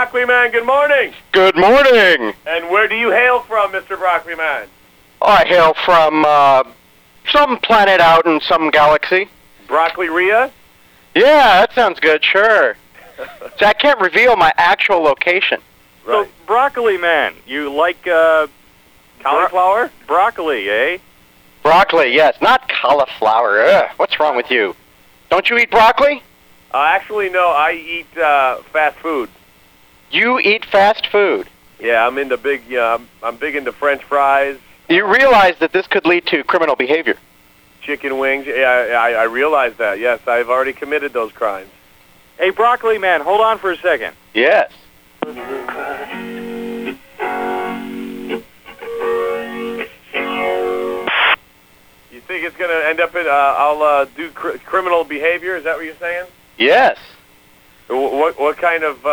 Broccoli Man, good morning. Good morning. And where do you hail from, Mr. Broccoli Man? I hail from some planet out in some galaxy. Broccoli Rhea? Yeah, that sounds good, sure. So I can't reveal my actual location. Right. So, Broccoli Man, you like Cauliflower? broccoli, eh? Broccoli, yes, not cauliflower. Ugh, what's wrong with you? Don't you eat broccoli? Actually, no, I eat fast food. You eat fast food. Yeah, I'm into I'm big into French fries, You realize that this could lead to criminal behavior. chicken wings. Yeah, I realize that. Yes, I've already committed those crimes. Hey, Broccoli Man, hold on for a second. Yes. You think it's going to end up in, I'll do criminal behavior? Is that what you're saying? Yes. What kind of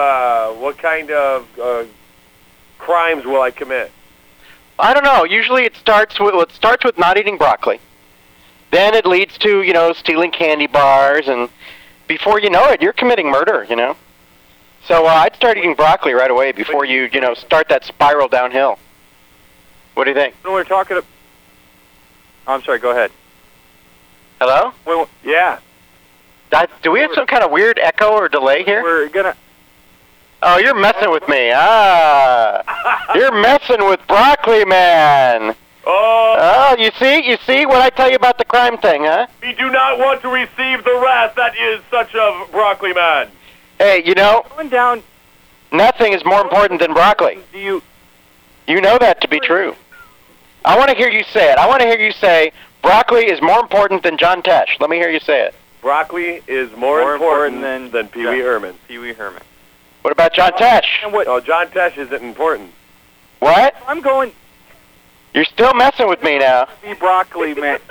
crimes will I commit? I don't know. Usually it starts with not eating broccoli. Then it leads to, stealing candy bars, and before you know it, you're committing murder, So I'd start eating broccoli right away before you start that spiral downhill. What do you think? When we're talking to... I'm sorry, go ahead. Hello? Yeah. Do we have some kind of weird echo or delay here? We're gonna... Oh, you're messing with me. You're messing with Broccoli Man. Oh, you see what I tell you about the crime thing, huh? we do not want to receive the wrath that is such a Broccoli Man. Hey, Going down... nothing is more important than broccoli. Do you... You know that to be true. I want to hear you say it. I want to hear you say, broccoli is more important than John Tesh. Let me hear you say it. Broccoli is more important than Pee Wee Herman. Pee Wee Herman. What about John Tesh? And what... Oh, John Tesh isn't important. What? I'm going... You're still messing with me now. Be Broccoli Man.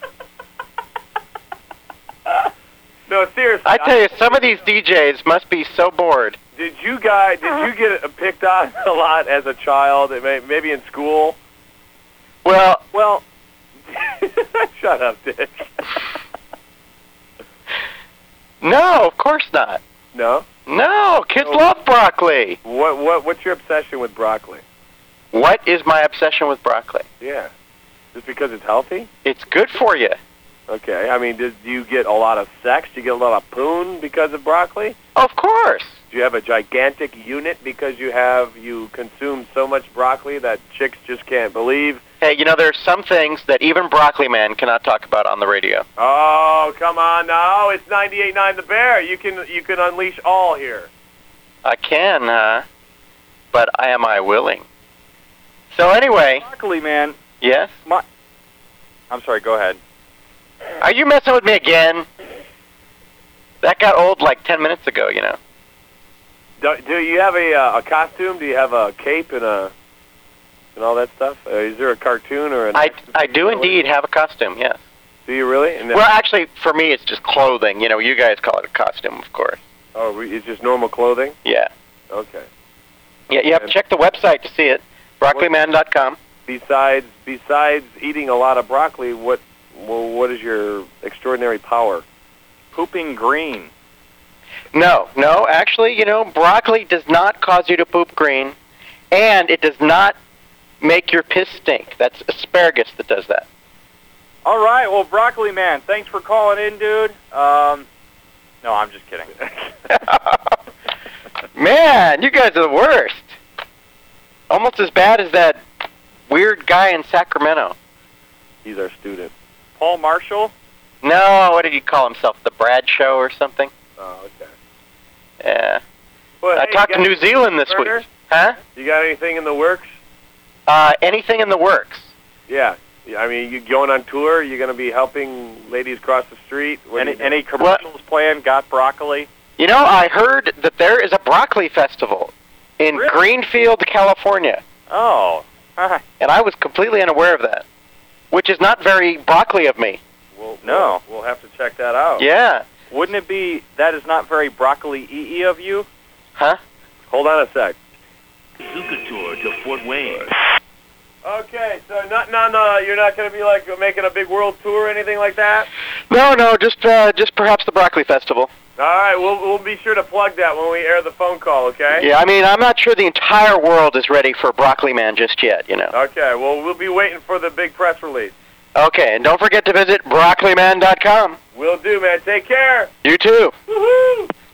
No, seriously. I tell you, some of these DJs must be so bored. Did you get picked on a lot as a child, maybe in school? Well, Shut up, Dick. no, of course not. No? No, kids love broccoli. What's your obsession with broccoli? What is my obsession with broccoli? Yeah. Just because it's healthy? It's good for you. Okay. I mean, do you get a lot of sex? Do you get a lot of poon because of broccoli? Of course. Do you have a gigantic unit because you consume so much broccoli that chicks just can't believe? Hey, there's some things that even Broccoli Man cannot talk about on the radio. Oh, come on now. It's 98.9 The Bear. You can unleash all here. I can, but am I willing? So anyway, Broccoli Man. yes? I'm sorry, go ahead. Are you messing with me again? That got old like 10 minutes ago, Do you have a costume? Do you have a cape and all that stuff? Is there a cartoon or an... I do indeed have a costume, yes. Do you really? Well, actually, for me, it's just clothing. You guys call it a costume, of course. Oh, it's just normal clothing? Yeah. Okay. Yeah, you have to check the website to see it, broccoliman.com. Besides eating a lot of broccoli, what is your extraordinary power? Pooping green. No, actually, broccoli does not cause you to poop green, and it does not make your piss stink. That's asparagus that does that. All right, well, Broccoli Man, thanks for calling in, dude. No, I'm just kidding. Man, you guys are the worst. Almost as bad as that weird guy in Sacramento. He's our student. Paul Marshall? No, what did he call himself? The Brad Show or something? Oh, okay. Yeah. Well, I talked to New Zealand this week. Huh? You got anything in the works? Anything in the works. Yeah. I mean, you going on tour? You going to be helping ladies cross the street? Any commercials planned? Got broccoli? I heard that there is a broccoli festival in Greenfield, California. Oh. And I was completely unaware of that, which is not very broccoli of me. No. We'll have to check that out. Yeah. Wouldn't it be that is not very broccoli-y of you? Huh? Hold on a sec. Bazooka tour to Fort Wayne. Okay, so you're not going to be like making a big world tour or anything like that? No, just perhaps the broccoli festival. All right, we'll be sure to plug that when we air the phone call, okay? Yeah, I mean, I'm not sure the entire world is ready for Broccoli Man just yet, you know. Okay, well, we'll be waiting for the big press release. Okay, and don't forget to visit broccoliman.com. Will do, man. Take care. You too. Woohoo!